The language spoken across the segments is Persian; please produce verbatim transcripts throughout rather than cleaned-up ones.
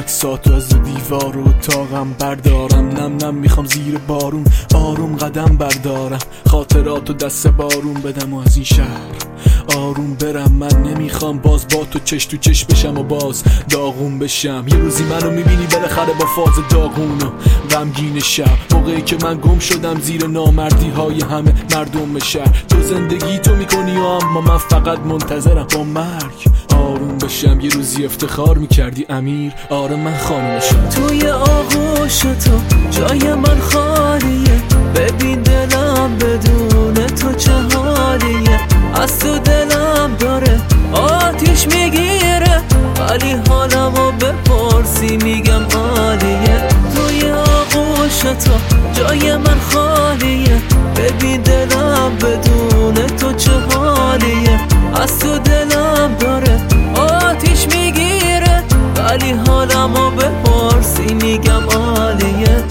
عکساتو از دیوار و اتاقم بردارم. نم نم میخوام زیر بارون آروم قدم بردارم. خاطراتو دست بارون بدم و از این شهر آروم برم. من نمیخوام باز با تو چش تو چش بشم و باز داغون بشم. یه روزی منو میبینی بالاخره با فاز داغون و غمگین شب، موقعی که من گم شدم زیر نامردی های همه مردم شهر. تو زندگی تو میکنی و اما من فقط منتظرم با مرگ آروم بشم. یه روزی افتخار میکردی امیر، آره من خانومشم. توی آغوش تو جای من خالیه، ببین دلم بدون تو چه حالیه. از تو دلم داره آتیش میگیره، ولی حالمو بپرسی میگم عالیه. توی آغوش تو جای من خالیه، ببین دلم بدون تو چه حالیه. از تو دلم داره آتیش میگیره، ولی حالمو بپرسی میگم عالیه.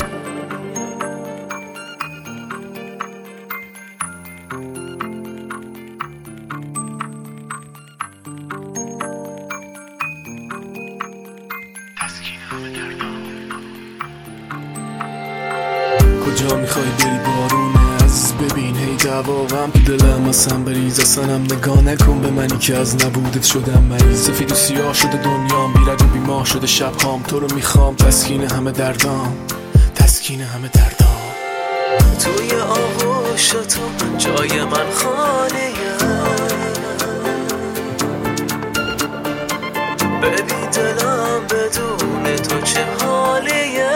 کجا میخوای بری بارونه عزیز؟ ببین هی دواغم تو دلم اصلا بریز. اصلا نگاه نکن به منی که از نبودت شدم مریض. سفید و سیاه شده دنیام، بیرد و بیماه شده شبهام. تو رو میخوام تسکین همه دردام، تسکین همه دردام. توی آغوش تو جای من خالیه، ببین دلم بدون تو چه حالیه.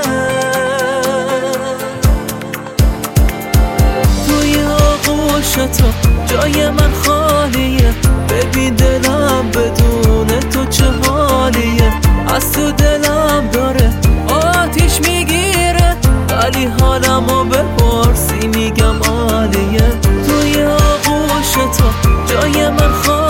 توی آغوش تو جای من خالیه، ببین دلم بدون تو چه حالیه. از تو دلم داره آتیش میگیره، ولی حالمو بپرسی میگم عالیه. توی آغوش تو جای من خالیه،